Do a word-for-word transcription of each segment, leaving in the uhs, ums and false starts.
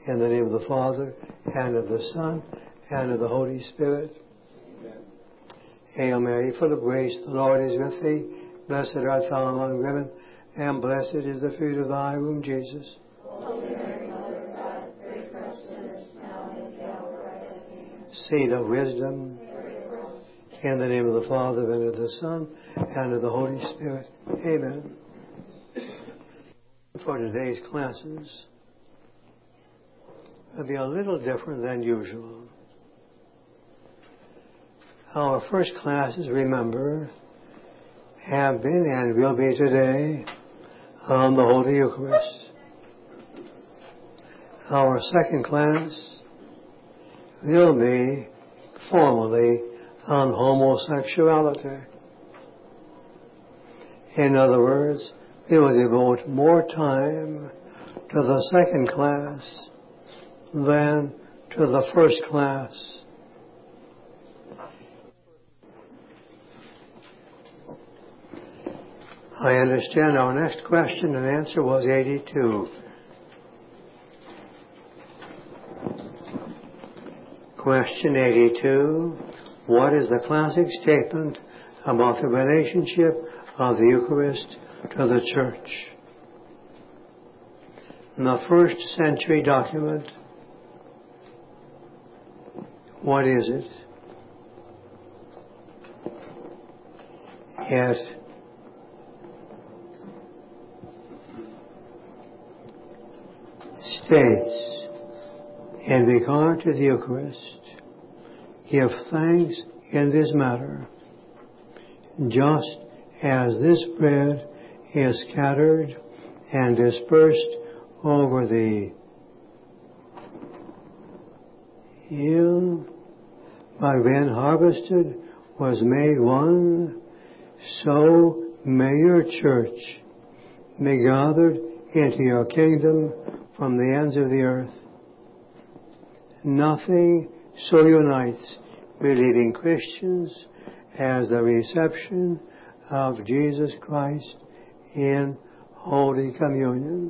In the name of the Father, and of the Son, and of the Holy Spirit. Amen. Hail Mary, full of grace, the Lord is with thee. Blessed art thou among women, and blessed is the fruit of thy womb, Jesus. Holy Mary, Mother of God, pray for us sinners, now and at the hour of our death. Amen. Seed of wisdom. In the name of the Father, and of the Son, and of the Holy Spirit. Amen. For today's classes, will be a little different than usual. Our first classes, remember, have been and will be today on the Holy Eucharist. Our second class will be formally on homosexuality. In other words, we will devote more time to the second class than to the first class. I understand our next question and answer was eighty-two. Question eighty-two. What is the classic statement about the relationship of the Eucharist to the Church? In the first century document, what is it? It states, in regard to the Eucharist, give thanks in this matter, just as this bread is scattered and dispersed over the hill, by when harvested was made one, so may your church be gathered into your kingdom from the ends of the earth. Nothing so unites believing Christians as the reception of Jesus Christ in Holy Communion.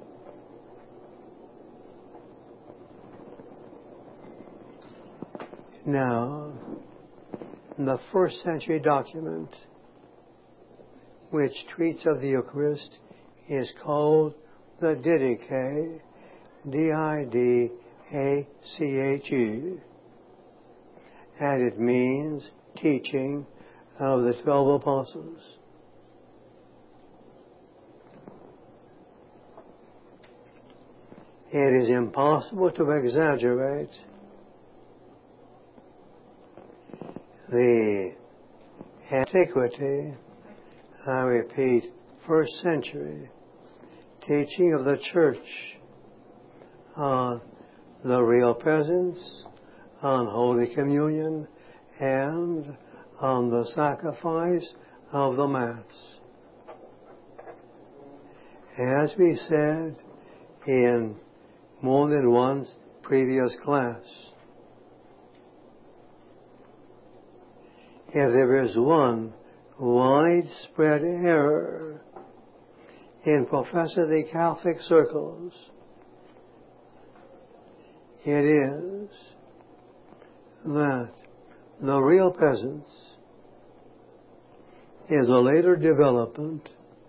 Now, the first century document which treats of the Eucharist is called the Didache, D I D A C H E, and it means teaching of the twelve apostles. It is impossible to exaggerate the antiquity, I repeat, first century teaching of the Church on the real presence, on Holy Communion, and on the sacrifice of the Mass. As we said in more than one previous class, if there is one widespread error in professedly Catholic circles, it is that the real presence is a later development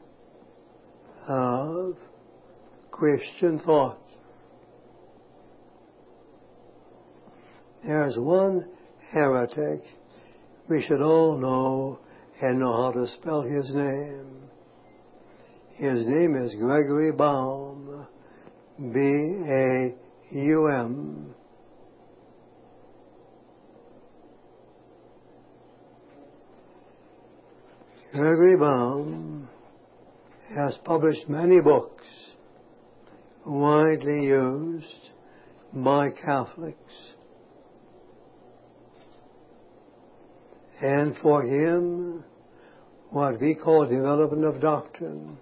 of Christian thought. There's one heretic we should all know and know how to spell his name. His name is Gregory Baum, B A U M. Gregory Baum has published many books widely used by Catholics. And for him, what we call development of doctrine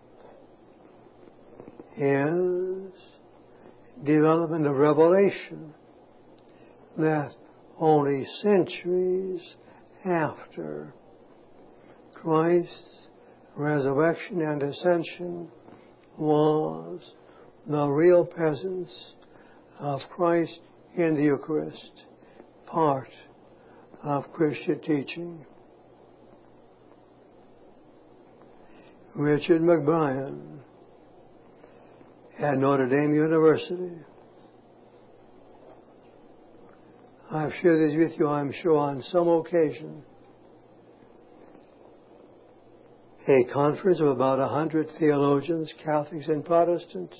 is development of revelation that only centuries after Christ's resurrection and ascension was the real presence of Christ in the Eucharist, part of Christian teaching. Richard McBrien at Notre Dame University. I've shared this with you, I'm sure, on some occasion. A conference of about a hundred theologians, Catholics and Protestants,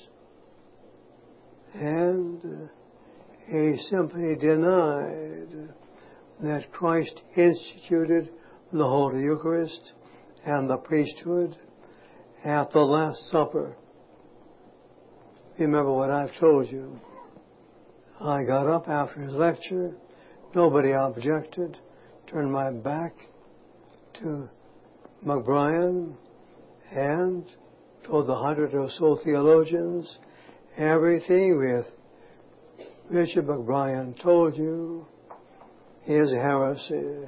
and uh, he simply denied that Christ instituted the Holy Eucharist and the priesthood at the Last Supper. Remember what I've told you. I got up after his lecture, nobody objected, turned my back to McBrien and told the hundred or so theologians, everything with Richard McBrien told you is heresy.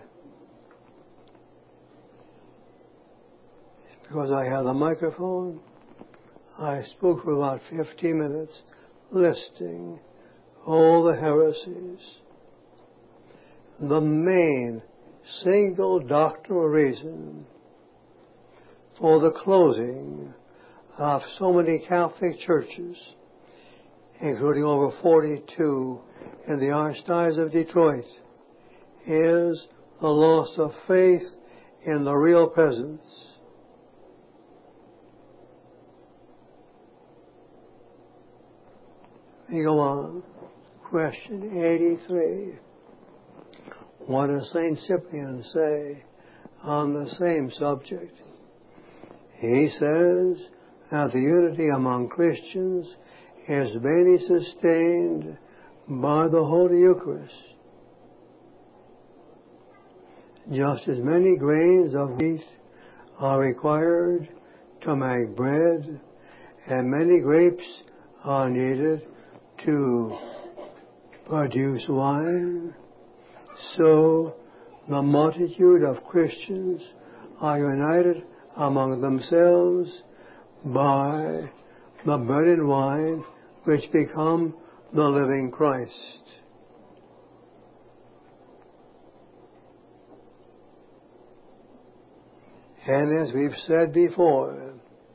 Because I had the microphone, I spoke for about fifteen minutes, listing all the heresies. The main single doctrinal reason for the closing of so many Catholic churches, including over forty-two in the Archdiocese of Detroit, is the loss of faith in the real presence. We go on. Question eighty-three. What does Saint Cyprian say on the same subject? He says that the unity among Christians is mainly sustained by the Holy Eucharist. Just as many grains of wheat are required to make bread, and many grapes are needed to produce wine, so the multitude of Christians are united among themselves by the bread and wine which become the living Christ. And as we've said before,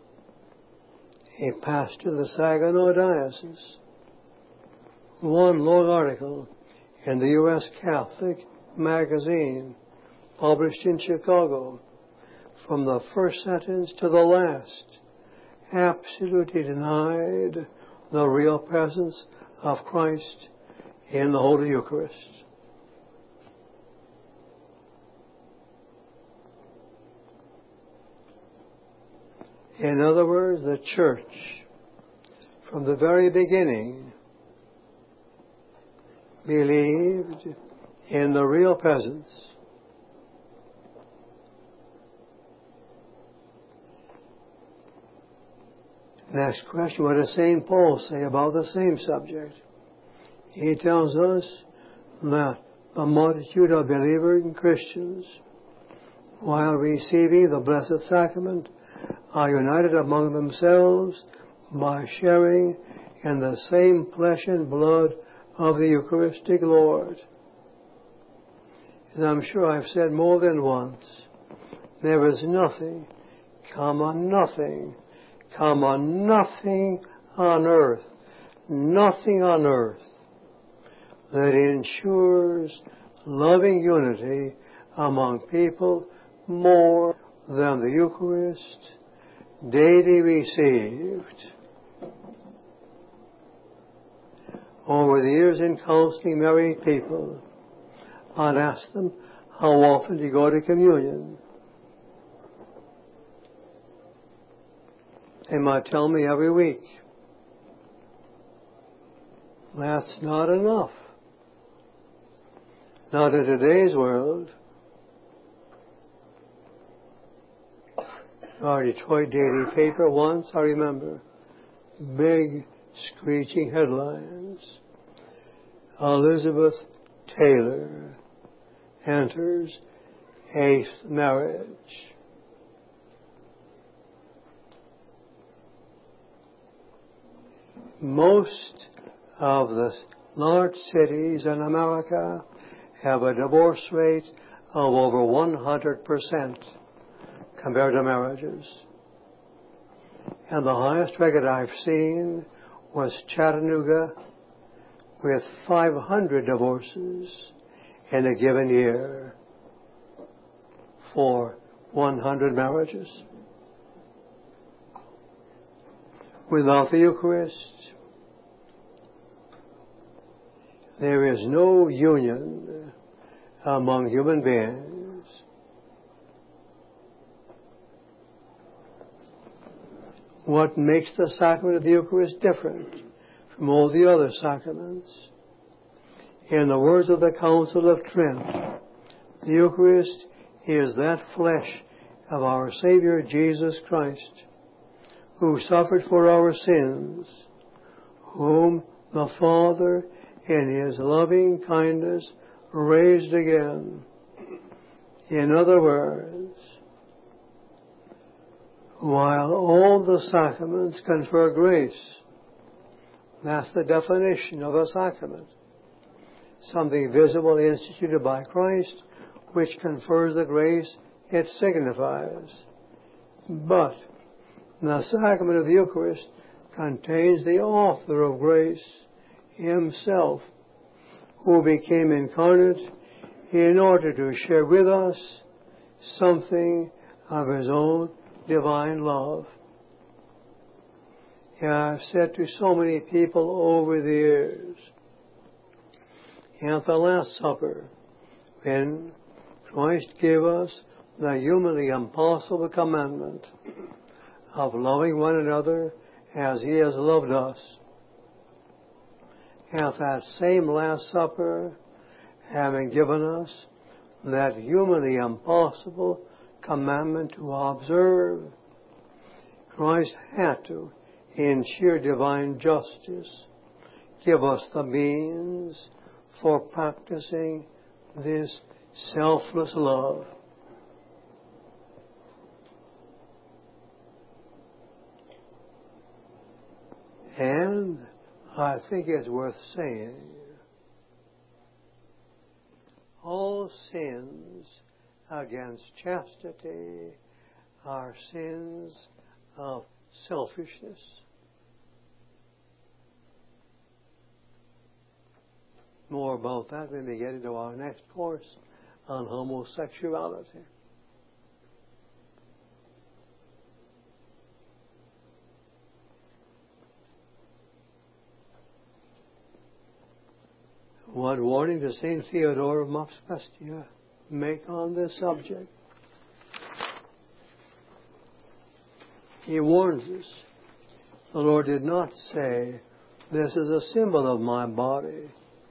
a pastor of the Saginaw Diocese, one long article in the U S Catholic magazine published in Chicago, from the first sentence to the last, absolutely denied the real presence of Christ in the Holy Eucharist. In other words, the Church, from the very beginning, believed in the real presence. Next question, what does Saint Paul say about the same subject? He tells us that the multitude of believing Christians, while receiving the Blessed Sacrament, are united among themselves by sharing in the same flesh and blood of the Eucharistic Lord. As I'm sure I've said more than once, there is nothing, comma, nothing, comma, nothing on earth, nothing on earth that ensures loving unity among people more than the Eucharist daily received. Over the years in counseling married people, I'd ask them, how often do you go to communion? They might tell me every week. That's not enough. Not in today's world. Our Detroit daily paper once, I remember, big screeching headlines. Elizabeth Taylor enters eighth marriage. Most of the large cities in America have a divorce rate of over one hundred percent compared to marriages. And the highest record I've seen was Chattanooga, with five hundred divorces in a given year for one hundred marriages. Without the Eucharist, there is no union among human beings. What makes the sacrament of the Eucharist different from all the other sacraments? In the words of the Council of Trent, the Eucharist is that flesh of our Savior Jesus Christ, who suffered for our sins, whom the Father in His loving kindness raised again. In other words, while all the sacraments confer grace, that's the definition of a sacrament, something visible instituted by Christ which confers the grace it signifies. But the sacrament of the Eucharist contains the author of grace Himself, who became incarnate in order to share with us something of His own divine love. And I've said to so many people over the years, at the Last Supper, when Christ gave us the humanly impossible commandment of loving one another as He has loved us, at that same Last Supper, having given us that humanly impossible commandment to observe, Christ had to, in sheer divine justice, give us the means for practicing this selfless love. And I think it's worth saying, all sins against chastity are sins of selfishness. More about that when we get into our next course on homosexuality. What warning does Saint Theodore of Mopsuestia make on this subject? He warns us. The Lord did not say, this is a symbol of my body,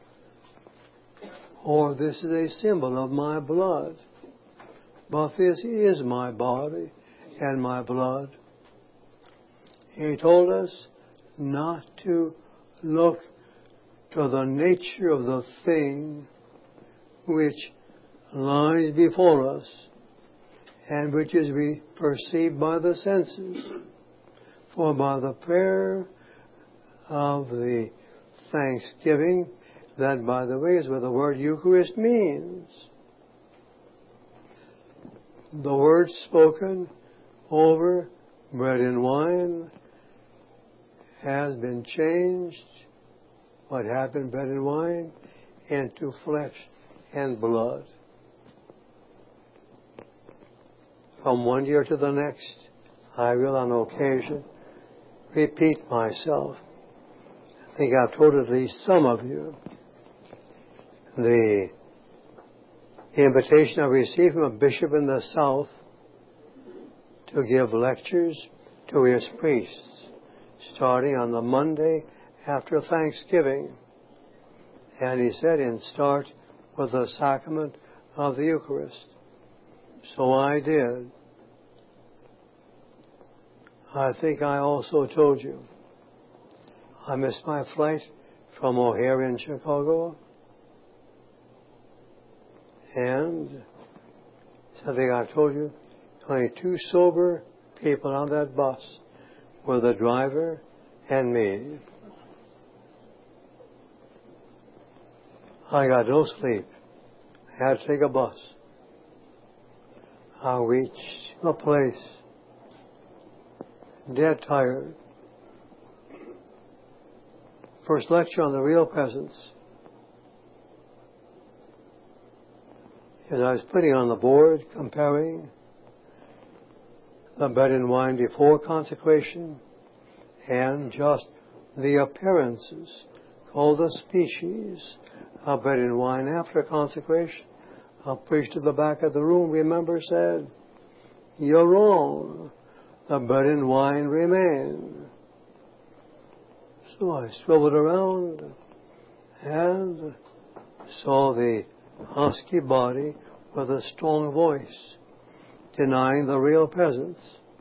or this is a symbol of my blood, but this is my body and my blood. He told us not to look to the nature of the thing which lies before us and which is be perceived by the senses. For by the prayer of the thanksgiving, that, by the way, is what the word Eucharist means. The word spoken over bread and wine has been changed, what had been bread and wine, into flesh and blood. From one year to the next, I will on occasion repeat myself. I think I've told at least some of you the invitation I received from a bishop in the South to give lectures to his priests starting on the Monday after Thanksgiving. And he said, and start with the sacrament of the Eucharist. So I did. I think I also told you I missed my flight from O'Hare in Chicago. And something I've told you, only two sober people on that bus were the driver and me. I got no sleep. I had to take a bus. I reached a place, dead tired. First lecture on the real presence. As I was putting on the board, comparing the bread and wine before consecration and just the appearances, called the species of bread and wine after consecration, a priest at the back of the room, remember, said, "You're wrong. The bread and wine remain." So I swiveled around and saw the husky body with a strong voice, denying the real presence.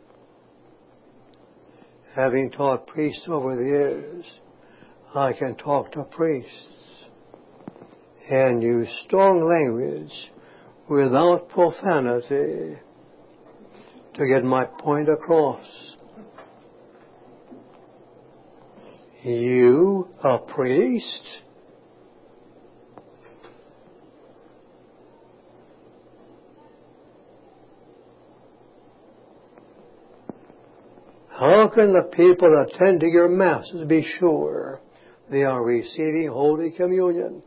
Having taught priests over the years, I can talk to priests and use strong language without profanity to get my point across. You, a priest? How can the people attending your masses be sure they are receiving Holy Communion?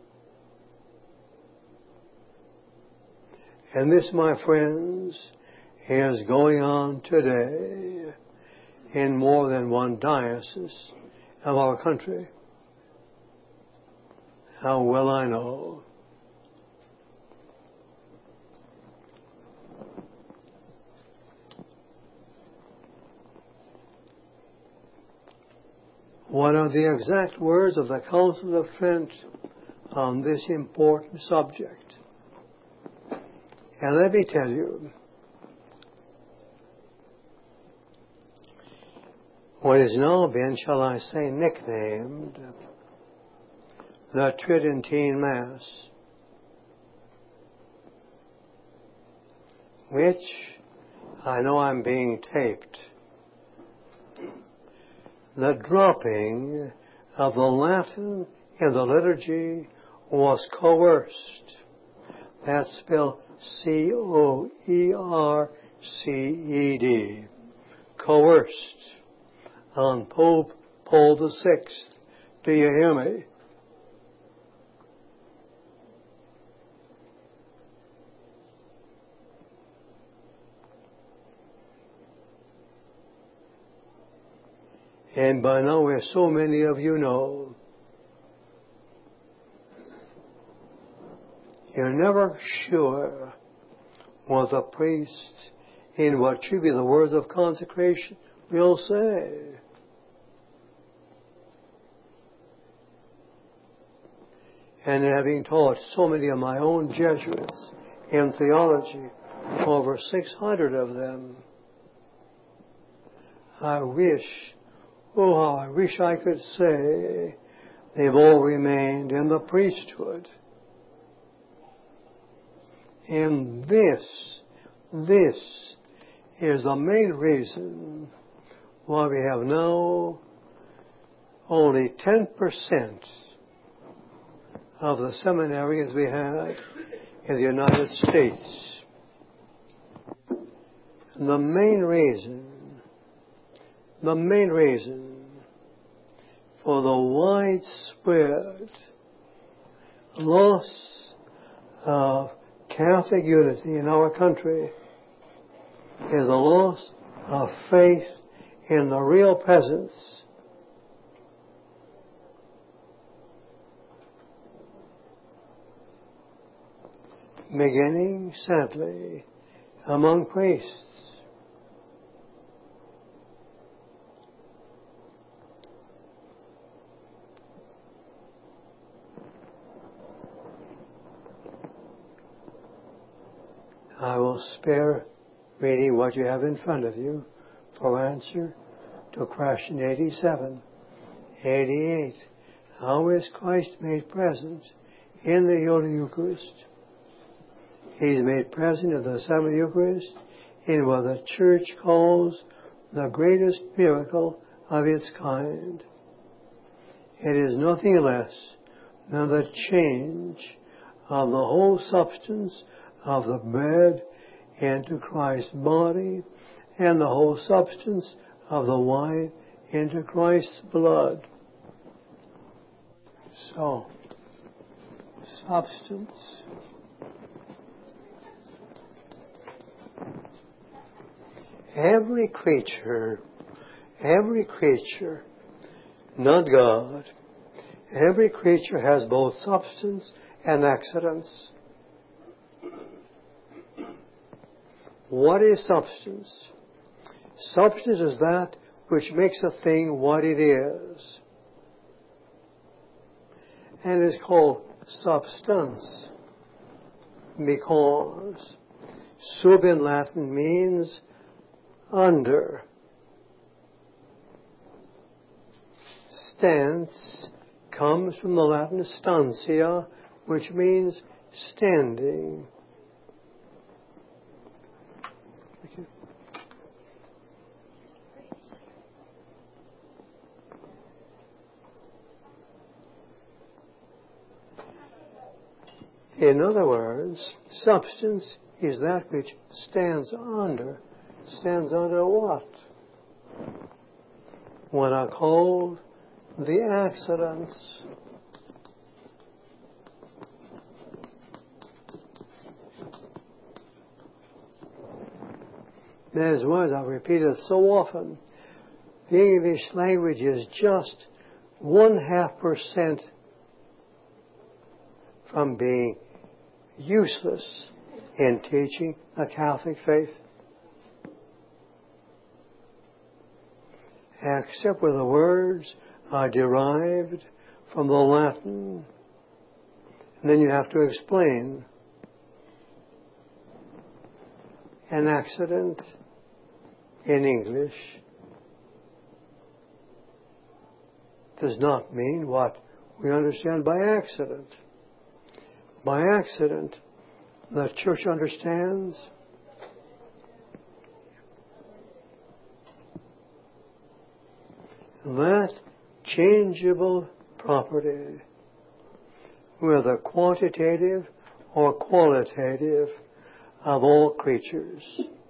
And this, my friends, is going on today in more than one diocese of our country. How well I know. What are the exact words of the Council of Trent on this important subject? And let me tell you, what has now been, shall I say, nicknamed the Tridentine Mass, which I know I'm being taped. The dropping of the Latin in the liturgy was coerced. That's spelled C O E R C E D. Coerced. On Pope Paul the Sixth. Do you hear me? And by now, as so many of you know, you're never sure what the priest, in what should be the words of consecration, will say. And having taught so many of my own Jesuits in theology, over six hundred of them, I wish, oh, how I wish I could say they've all remained in the priesthood. And this, this is the main reason why we have now only ten percent of the seminaries we had in the United States. And the main reason, the main reason for the widespread loss of Catholic unity in our country is the loss of faith in the real presence. Beginning, sadly, among priests. I will spare reading what you have in front of you for answer to question eighty-seven, eighty-eight. How is Christ made present in the Holy Eucharist? He is made present in the Seventh Eucharist in what the Church calls the greatest miracle of its kind. It is nothing less Now the change of the whole substance of the bread into Christ's body and the whole substance of the wine into Christ's blood. So, substance. Every creature, every creature, not God, every creature has both substance and accidents. What is substance? Substance is that which makes a thing what it is. And it's called substance because sub in Latin means under. Stance comes from the Latin stantia, which means standing. Thank you. In other words, substance is that which stands under. Stands under what? What are called the accidents. Those words I've repeated so often. The English language is just one half percent from being useless in teaching a Catholic faith. Except where the words are derived from the Latin. And then you have to explain. An accident in English does not mean what we understand by accident. By accident, the Church understands that changeable property, whether quantitative or qualitative, of all creatures.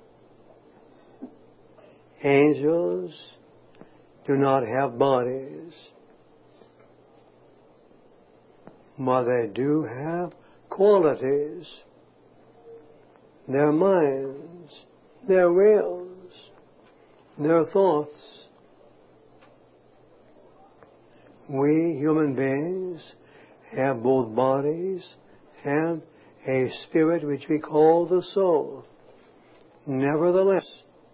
Angels do not have bodies, but they do have qualities. Their minds, their wills, their thoughts. We human beings have both bodies and a spirit which we call the soul. Nevertheless,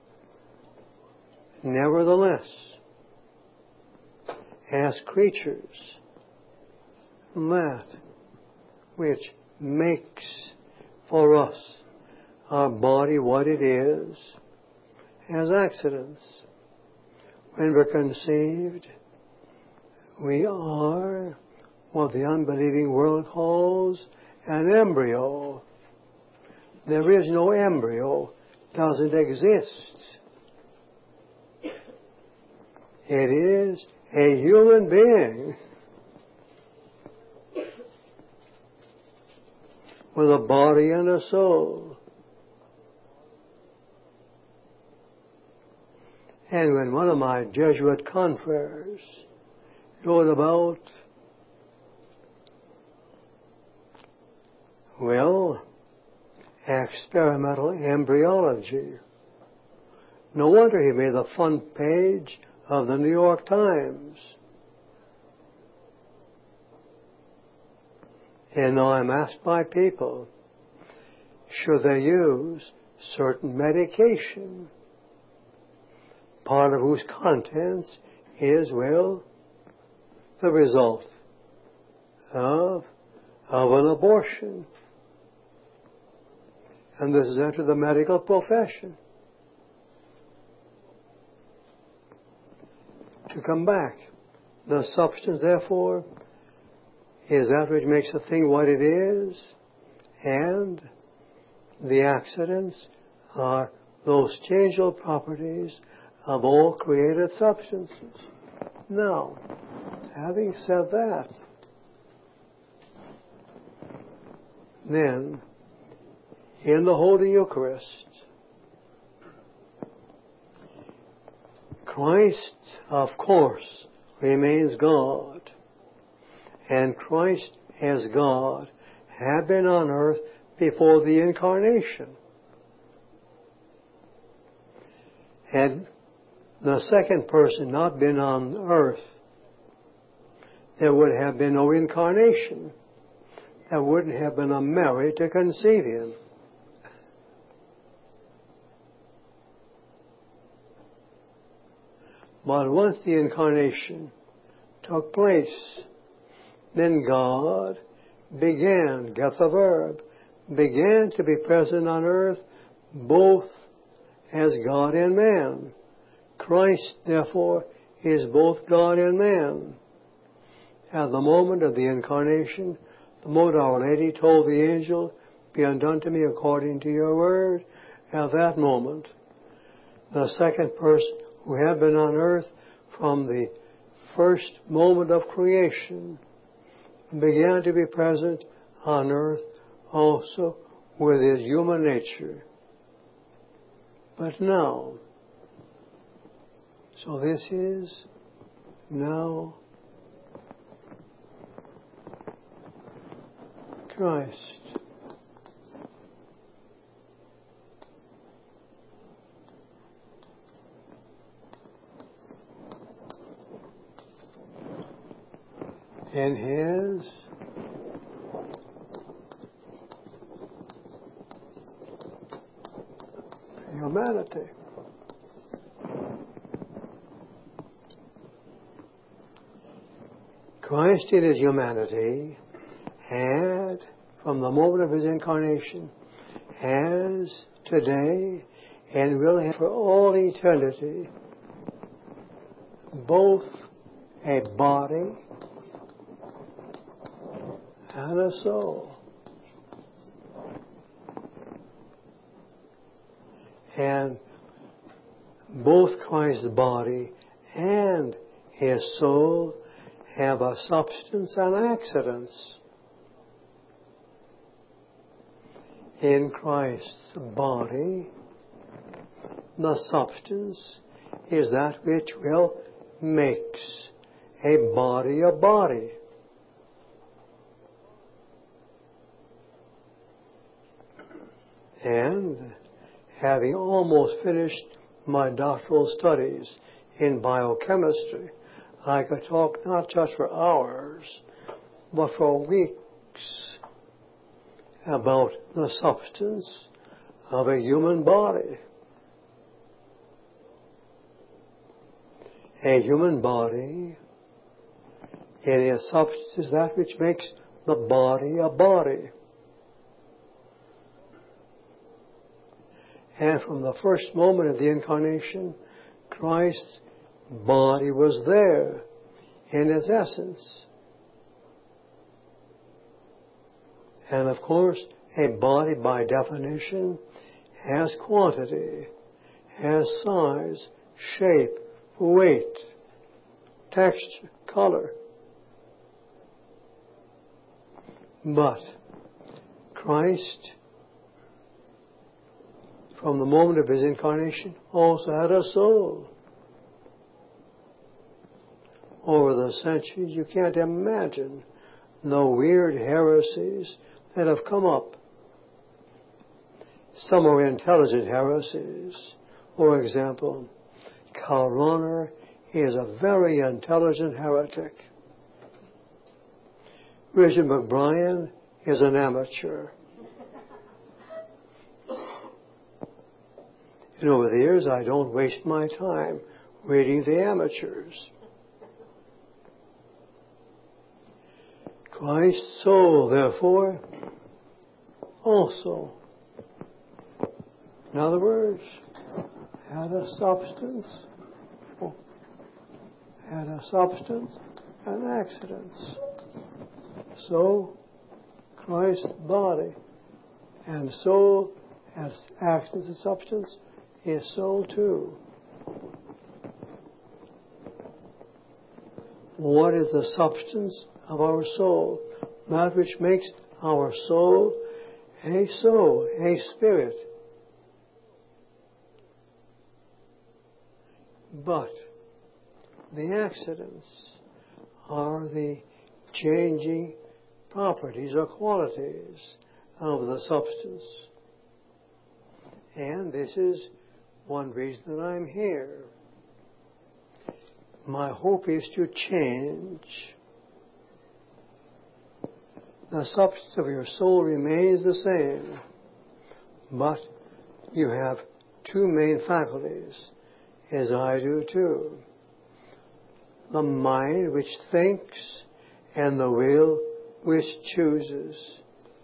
nevertheless, as creatures, that which makes for us our body what it is has accidents. When we're conceived, we are what the unbelieving world calls an embryo. There is no embryo, doesn't exist. It is a human being with a body and a soul. And when one of my Jesuit confreres wrote about, well, experimental embryology, no wonder he made the front page of the New York Times. And now I'm asked by people, should they use certain medication, part of whose contents is, well, the result of, of an abortion. And this is entered the medical profession. To come back, the substance, therefore, is that which makes a thing what it is, and the accidents are those changeable properties of all created substances. Now, having said that, then, in the Holy Eucharist, Christ, of course, remains God. And Christ, as God, had been on earth before the Incarnation. Had the second person not been on earth, there would have been no Incarnation. There wouldn't have been a Mary to conceive him. But once the Incarnation took place, then God began, get the verb, began to be present on earth both as God and man. Christ, therefore, is both God and man. At the moment of the Incarnation, the moment Our Lady told the angel, "Be undone to me according to your word," at that moment, the second person who had been on earth from the first moment of creation began to be present on earth also with his human nature. But now, so this is now Christ. In his humanity. Christ in his humanity had, from the moment of his incarnation, has today and will have for all eternity both a body and a soul. And both Christ's body and his soul have a substance and accidents. In Christ's body, the substance is that which will makes a body a body. And having almost finished my doctoral studies in biochemistry, I could talk not just for hours, but for weeks about the substance of a human body. A human body, in its substance, is that which makes the body a body. And from the first moment of the Incarnation, Christ's body was there in its essence. And of course, a body by definition has quantity, has size, shape, weight, texture, color. But Christ, from the moment of his incarnation, also had a soul. Over the centuries, you can't imagine the weird heresies that have come up. Some are intelligent heresies. For example, Karl Rahner is a very intelligent heretic. Richard McBrien is an amateur. And over the years, I don't waste my time reading the amateurs. Christ's soul, therefore, also, in other words, had a substance, had a substance and accidents. So, Christ's body and soul has accidents and substance. His soul too. What is the substance of our soul? That which makes our soul a soul, a spirit. But the accidents are the changing properties or qualities of the substance. And this is one reason that I'm here. My hope is to change. The substance of your soul remains the same, but you have two main faculties, as I do too. The mind which thinks and the will which chooses.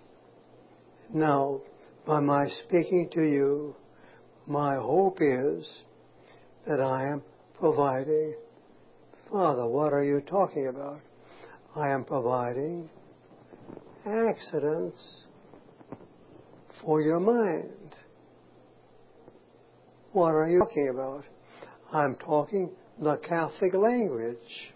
Now, by my speaking to you, my hope is that I am providing. Father, what are you talking about? I am providing accidents for your mind. What are you talking about? I'm talking the Catholic language.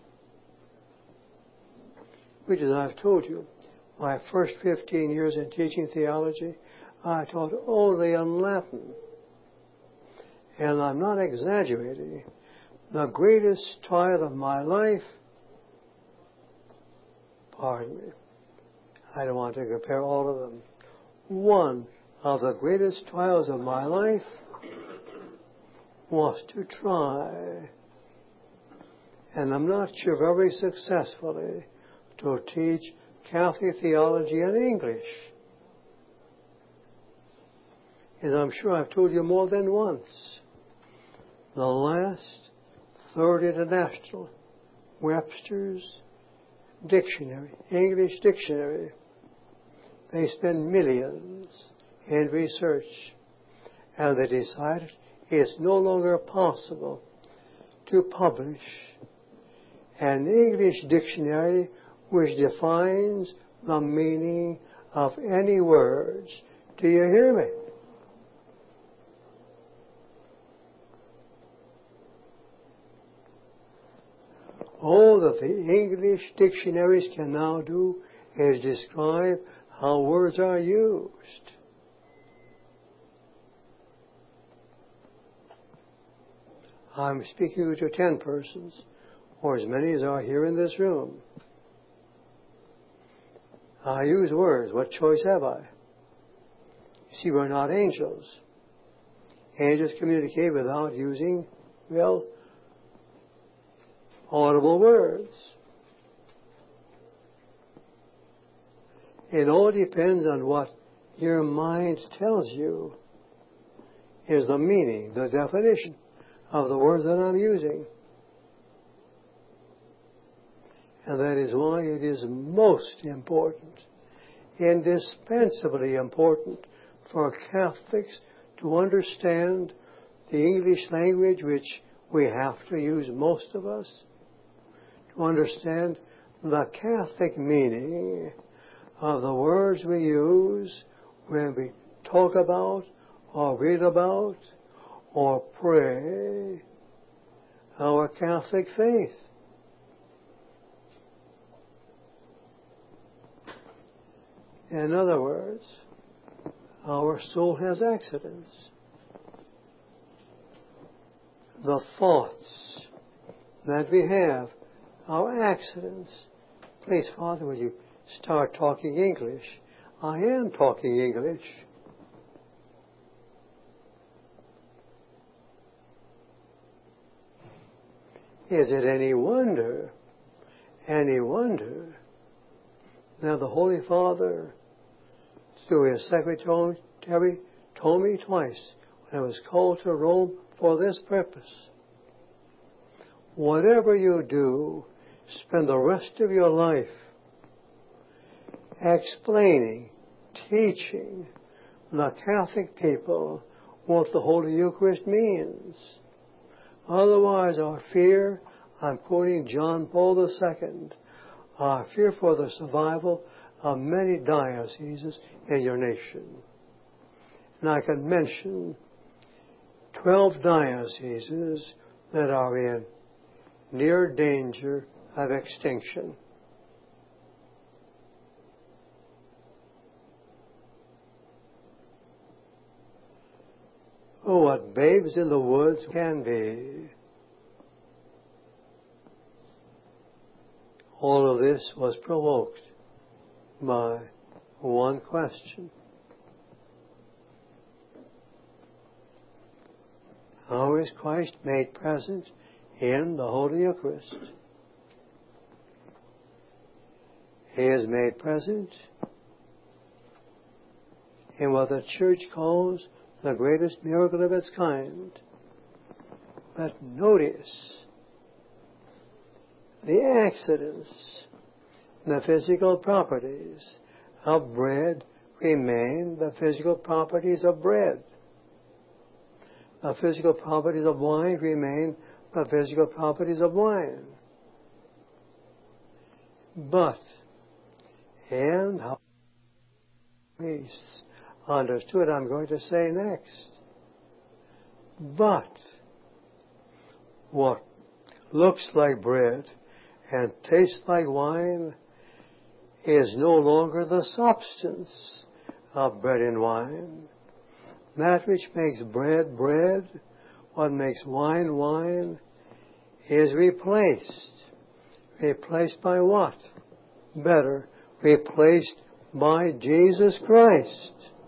Which, as I've told you, my first fifteen years in teaching theology, I taught only in Latin. And I'm not exaggerating. The greatest trial of my life, pardon me, I don't want to compare all of them. One of the greatest trials of my life was to try, and I'm not sure very successfully, to teach Catholic theology in English. As I'm sure I've told you more than once, the last Third International Webster's Dictionary, English Dictionary, they spend millions in research, and they decided it's no longer possible to publish an English dictionary which defines the meaning of any words. Do you hear me? All that the English dictionaries can now do is describe how words are used. I'm speaking to ten persons, or as many as are here in this room. I use words. What choice have I? You see, we're not angels. Angels communicate without using, well, audible words. It all depends on what your mind tells you is the meaning, the definition of the words that I'm using. And that is why it is most important, indispensably important for Catholics to understand the English language, which we have to use, most of us, to understand the Catholic meaning of the words we use when we talk about or read about or pray our Catholic faith. In other words, our soul has accidents. The thoughts that we have are accidents. Please, Father, will you start talking English? I am talking English. Is it any wonder, any wonder that the Holy Father, through his secretary, told me twice when I was called to Rome for this purpose? Whatever you do, spend the rest of your life explaining, teaching the Catholic people what the Holy Eucharist means. Otherwise, our fear, I'm quoting John Paul the Second, our fear for the survival of many dioceses in your nation. And I can mention twelve dioceses that are in near danger of extinction. Oh, what babes in the woods can be. All of this was provoked by one question. How is Christ made present in the Holy Eucharist? He is made present in what the Church calls the greatest miracle of its kind. But notice the accidents, the physical properties of bread remain the physical properties of bread. The physical properties of wine remain the physical properties of wine. But, and how priests understood, I'm going to say next. But, what looks like bread and tastes like wine is no longer the substance of bread and wine. That which makes bread bread, what makes wine wine, is replaced. Replaced by what? Better, replaced by Jesus Christ.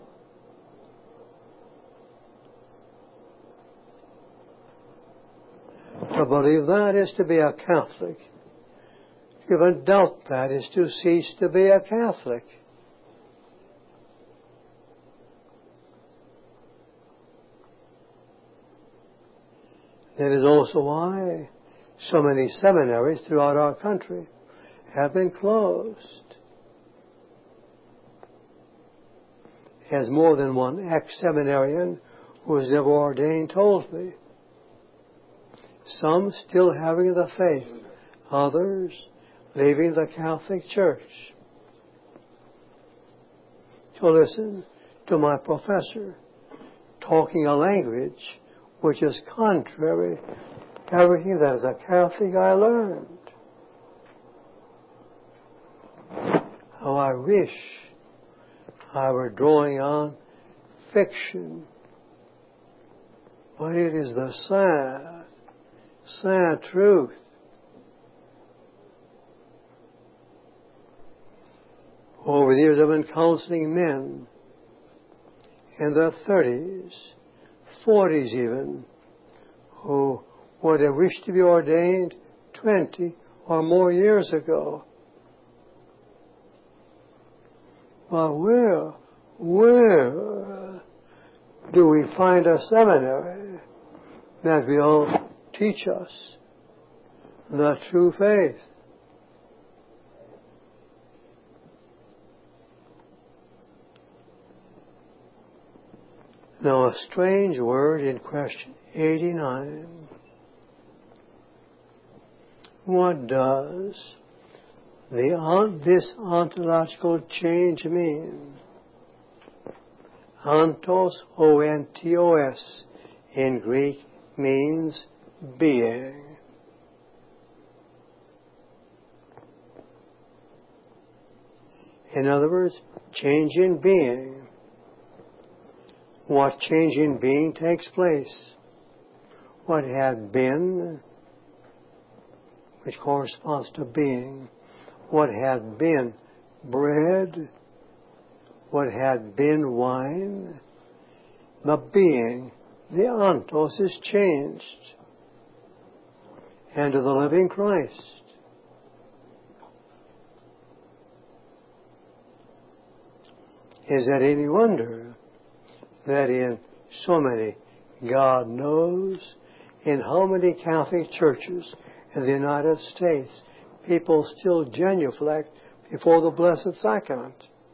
To believe that is to be a Catholic. To even doubt that is to cease to be a Catholic. That is also why so many seminaries throughout our country have been closed. As more than one ex-seminarian who was never ordained told me. Some still having the faith, others leaving the Catholic Church to listen to my professor talking a language which is contrary to everything that as a Catholic I learned. How I wish I were drawing on fiction, but it is the sad, sad truth. Over the years I've been counseling men in their thirties, forties even, who would have wished to be ordained twenty or more years ago. But where, where do we find a seminary that will teach us the true faith? Now, a strange word in question eighty-nine. What does the, this ontological change mean? Ontos, O N T O S, in Greek means being. In other words, change in being. What change in being takes place? What had been, which corresponds to being, what had been bread, what had been wine, the being, the ontos, is changed into the living Christ. Is that any wonder that in so many, God knows, in how many Catholic churches in the United States, people still genuflect before the Blessed Sacrament?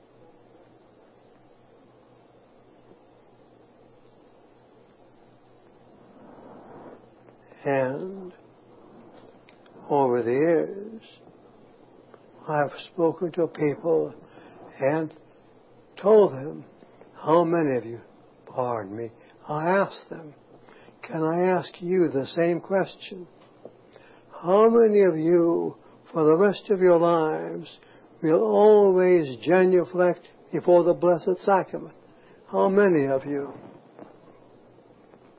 And over the years, I've spoken to people and told them, how many of you, pardon me, I asked them, can I ask you the same question? How many of you, for the rest of your lives, will always genuflect before the Blessed Sacrament? How many of you?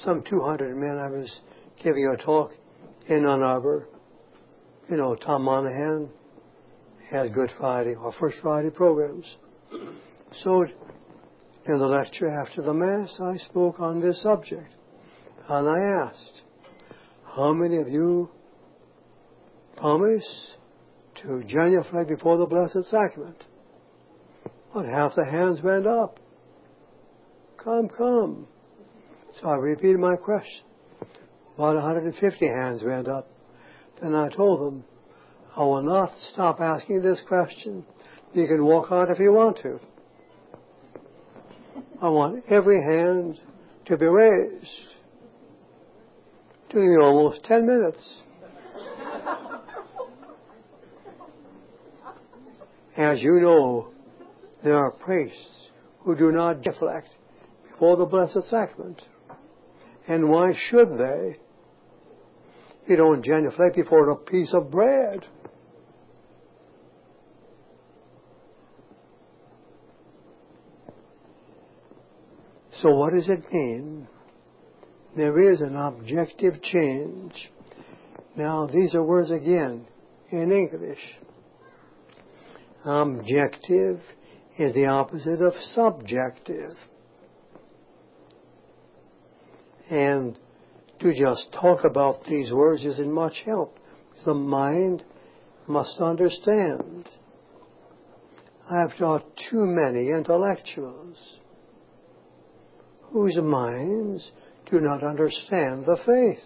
some two hundred men. I was giving a talk in Ann Arbor. You know, Tom Monahan has Good Friday or First Friday programs. So in the lecture after the Mass, I spoke on this subject. And I asked, how many of you promise to genuflect before the Blessed Sacrament? But half the hands went up. Come, come. So I repeated my question. About one hundred fifty hands went up. Then I told them, I will not stop asking this question. You can walk out if you want to. I want every hand to be raised. It took me almost ten minutes. As you know, there are priests who do not genuflect before the Blessed Sacrament. And why should they? You don't genuflect before a piece of bread. So what does it mean? There is an objective change. Now, these are words again in English. Objective is the opposite of subjective. And to just talk about these words isn't much help. The mind must understand. I've taught too many intellectuals whose minds do not understand the faith.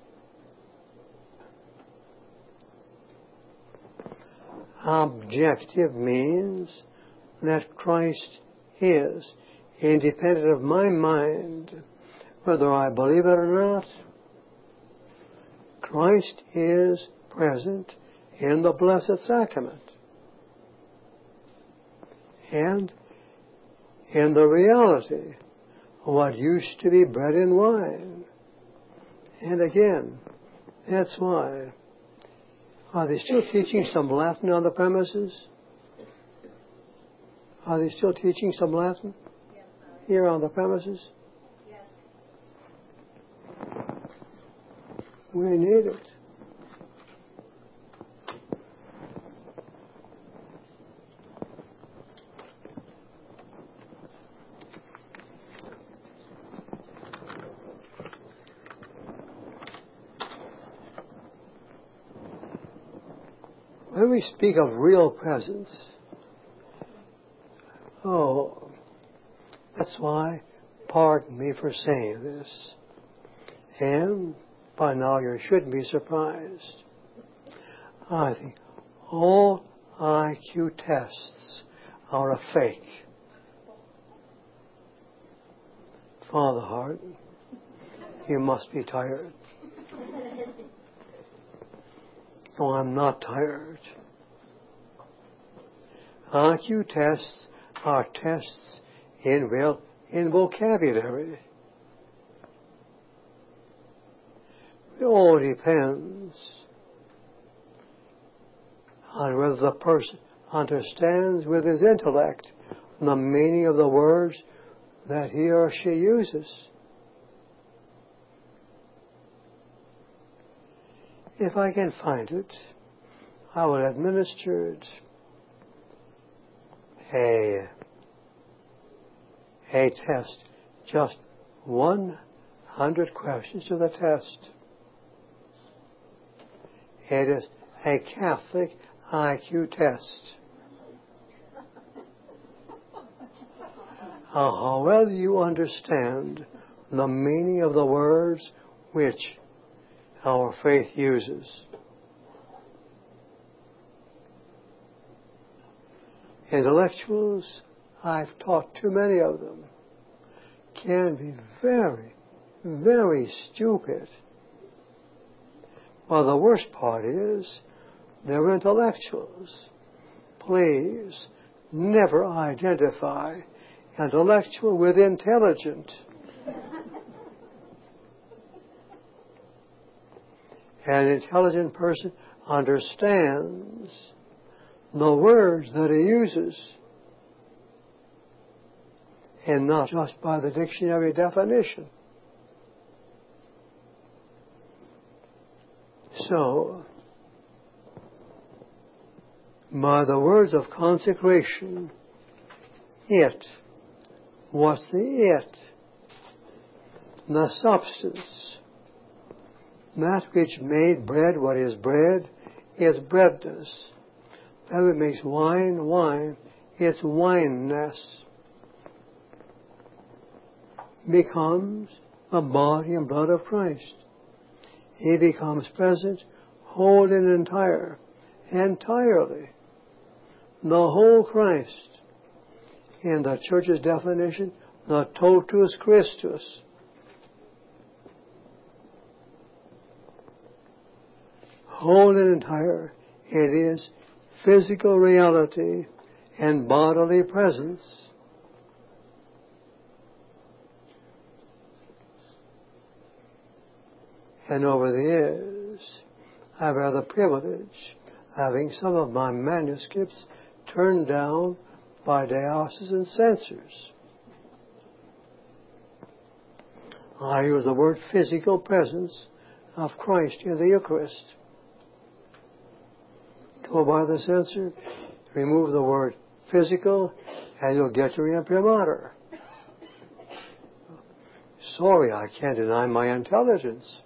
Objective means that Christ is independent of my mind, whether I believe it or not. Christ is present in the Blessed Sacrament. And in the reality of what used to be bread and wine. And again, that's why. Are they still teaching some Latin on the premises? Are they still teaching some Latin Yes, here on the premises? Yes. We need it. When we speak of real presence, oh, that's why, pardon me for saying this, and by now you shouldn't be surprised. I think all I Q tests are a fake. Father Hart, you must be tired. No, I'm not tired. I Q tests are tests in, well, in vocabulary. It all depends on whether the person understands with his intellect the meaning of the words that he or she uses. If I can find it, I will administer it. A, a test, just one hundred questions to the test. It is a Catholic I Q test. How well do you understand the meaning of the words which our faith uses? Intellectuals, I've taught too many of them, can be very, very stupid. Well, the worst part is they're intellectuals. Please never identify intellectual with intelligent. An intelligent person understands the words that he uses, and not just by the dictionary definition. So, by the words of consecration, it, what's the it? The substance. That which made bread what is bread is breadness. That which makes wine wine, it's wineness. Becomes the body and blood of Christ. He becomes present, whole and entire, entirely. The whole Christ. In the Church's definition, the totus Christus. Whole and entire. It is physical reality and bodily presence. And over the years, I've had the privilege of having some of my manuscripts turned down by diocesan censors. I use the word physical presence of Christ in the Eucharist. Go by the censor, remove the word physical, and you'll get your imprimatur. Sorry, I can't deny my intelligence.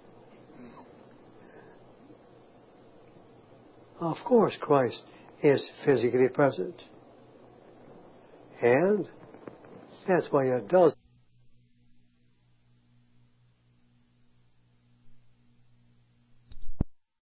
Of course, Christ is physically present. And that's why it does